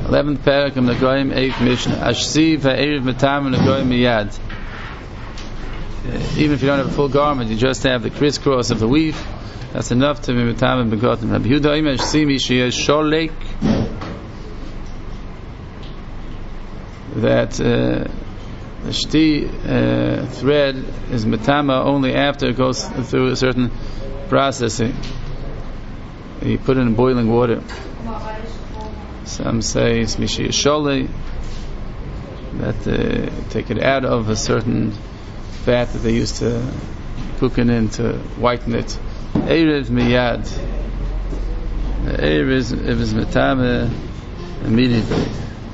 11th parak of Nagoyim, 8th Mishnah. Ashsi va'eriv matam Nagoyim miyad. Even if you don't have a full garment, you just have the crisscross of the weave. That's enough to be matam and begotten. Rabbi Yehuda Omer Ashsi mishiyah sholek. That the shti thread is matama only after it goes through a certain processing. You put it in boiling water. Some say it's mishiyah sholi, that take it out of a certain fat that they used to cook it in to whiten it. Erev miyad. Erev is matama immediately.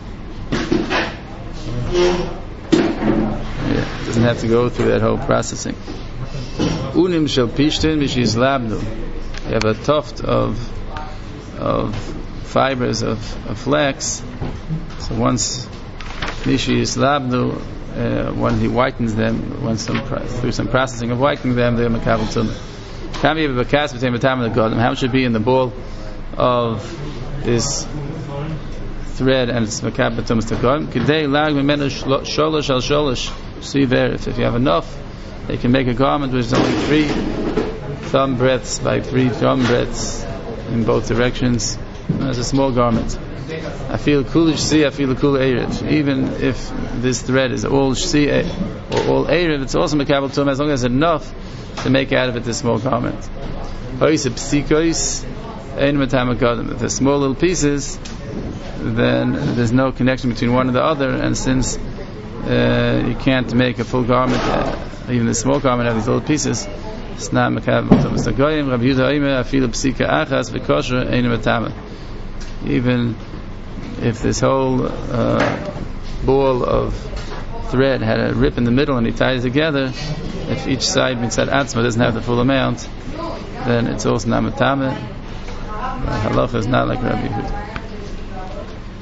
It doesn't have to go through that whole processing. Unim shel pishtin mishiz labnu. You have a tuft of fibers of flax. So once mishiz labnu, when he whitens them, through some processing of whitening them, they are makabel tumah. How much should be in the bowl of this thread and it's makabel tumah tagoyim? Kidei lag mimenu sholosh al sholosh. See there, if you have enough, they can make a garment which is only 3 thumb breadths by 3 thumb breadths in both directions. It's a small garment. I feel coolish see, I feel cool erev. Even if this thread is all shsi or all erev, it's also makabel tumah as long as enough to make out of it this small garment. If they're small little pieces, then there's no connection between one and the other, and since you can't make a full garment, even the small garment out of these little pieces, it's not makabel tumah. Rabbi Yehuda Omer afilu psika achas v'kosher einu matama. Even if this whole ball of thread had a rip in the middle and he tied it together, if each side mitzad atzma doesn't have the full amount, then it's also not matama. Halacha is not like Rabbi Yehuda.